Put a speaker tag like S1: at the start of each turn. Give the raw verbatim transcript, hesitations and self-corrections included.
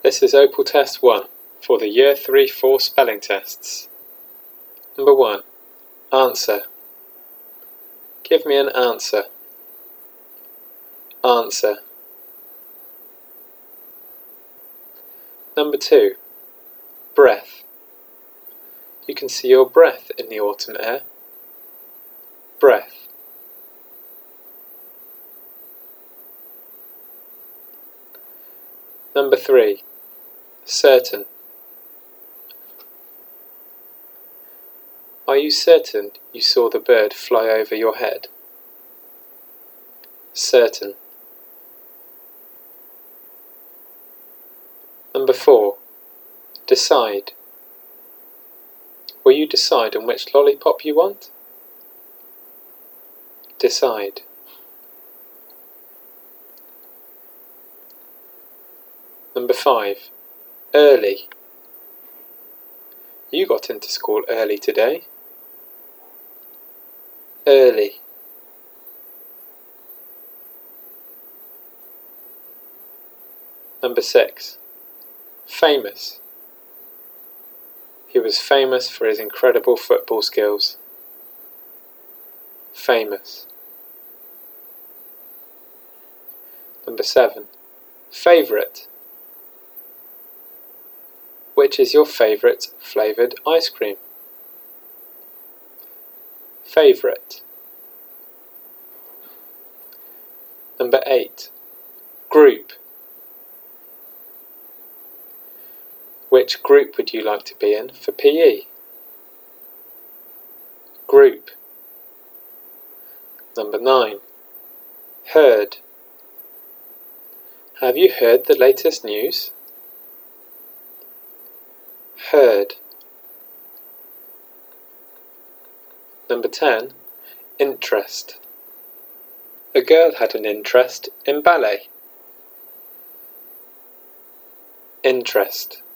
S1: This is Opal Test one for the Year three four spelling tests. Number one. Answer. Give me an answer. Answer. Number two. Breath. You can see your breath in the autumn air. Breath. Number three. Certain. Are you certain you saw the bird fly over your head? Certain. Number four. Decide. Will you decide on which lollipop you want? Decide. Number five. Early. You got into school early today. Early. Number six. Famous. He was famous for his incredible football skills. Famous. Number seven. Favourite. Which is your favourite flavoured ice cream? Favourite. Number eight. Group. Which group would you like to be in for P E? Group. Number nine. Heard. Have you heard the latest news? Heard. Number ten. Interest. A girl had an interest in ballet. Interest.